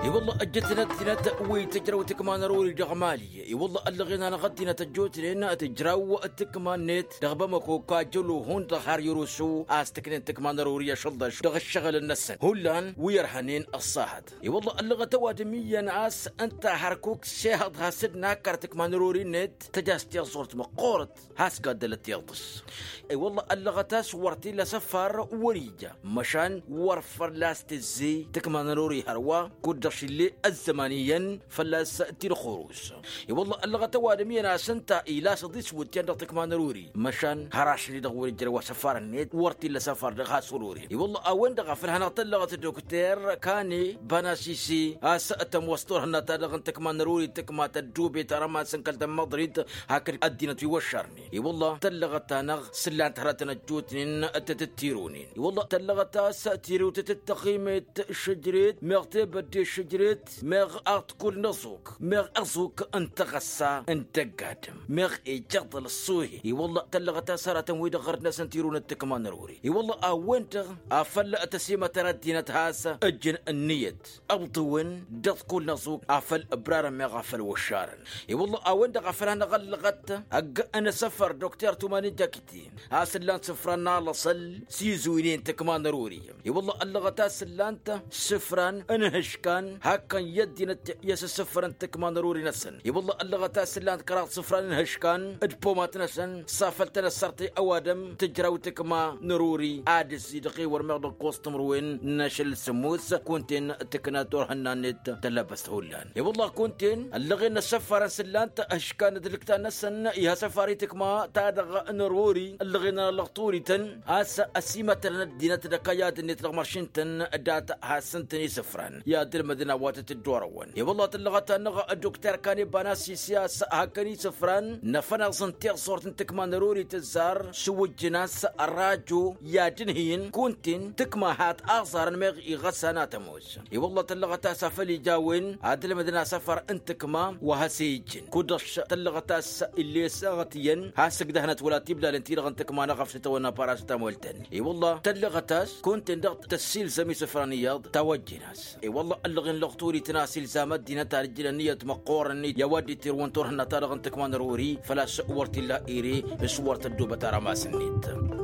والله اجتنا تنا ويتجرى وتكمان روري دغمالي والله اللغينا انا غدينا تجوت لنا تجرى وتكمان نت دغبا كوكا جلو هون دخار يروسو استكنين تكمان روري شلدش دغ الشغل النسن هولان ويرهنين الصاحد والله اللغه توادميا ناس انت حركوك شاهد هاسدنا كرتكمان روري نت تجاستي صورت مقورت هاس قدلت يلطس والله اللغه تصورتي لسفر وريجا مشان ورفر لاستزي تكمان روري هروا كودش اللي الزمانيا فلاس تير خروس والله اللغه توادميا ناس انت الى صديس وديان تكمان روري مشان هراش اللي دغوري جروا سفر النت ورتي لسفر دغ سروري والله اوين دغ في هنا طلغت الدكتور كاني بناسيسي اساتم وسطور هنا تدغ تكمان روري تكما تدوبي ترى ما سنكلت مضريد هاكر ادينا توشرني والله تلغت نغ سلان تراتنا جوتنين اتتتيرونين والله تلغت ساتيرو تتقيمه شجريت مغتب بدي شجريت مغ اتكل نصوك مغ ازوك انت غسا انت قادم مغ اجض الصوهي والله تلغت ساره ويد غرنا سنتيرون التكمان روري والله اوينت افل تسيمه تردينه هاسه اجن النيت ابطون دثكل نصوك افل ابرار مغ افل وشارن والله اوينت غفرنا غلغت انا سفر دكتور توماني جاكيتين هاسلان سفرنا لصل سيزوينين تكمان روري والله اللغه سلانته سفران انهشكان هكا يدينا يس سفران تكمان روري نسن والله اللغه سلان كرات سفران انهشكان ادبومات نسن صافلتنا سرتي اوادم تجراو تكما نروري ادس دقي ورمغ كوستمروين نشل سموس كنتين تكناتور هنانيت تلبس هولان والله كنتين اللغينا سفران سلانت اشكان دلكتا نسن يا سفاري تكما تادغ نروري اللغينا لغطوري تن هاس اسيمه دينا دكايات نيت مارشنتن دات هاسنتني سفران يا در مدينه واتت الدورون والله تلغت نغ الدكتور كان بناسي سياسه هكني سفران نفنا سنتي صورت تكما نروري تزار سو الجناس الراجو يا جنهين كنتن تكما هات اغزر مغ يغسنات موز والله تلغت سفلي جاوين عدل مدينه سفر انتكما وهسيجن كدش تلغت اللي ساغتين هاسك دهنت ولا تبدا لنتي لغنتك ما نغف ستونا باراستامول تاني والله تلغتاس كنت ندق تسيل زمي سفرانيات توجناس والله اللغن لغتوري تناسيل زامد دينا تارجلانيه مقورني يا ودي تيرون تورنا تارغنتك ما نروري فلا سورت الله ايري بسورت الدوبه ترى ما سنيت